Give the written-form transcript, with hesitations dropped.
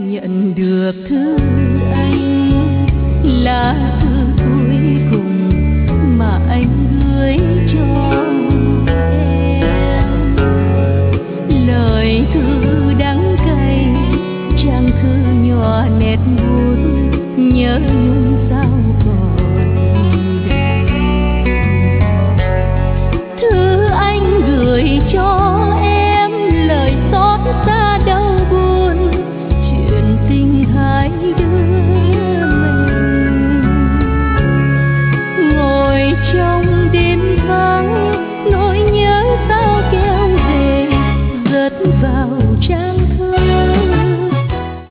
nhận được thư anh là thư cuối cùng mà anh gửi cho em. Lời thư đắng cay, trang thư nhỏ nét buốt nhớ nhung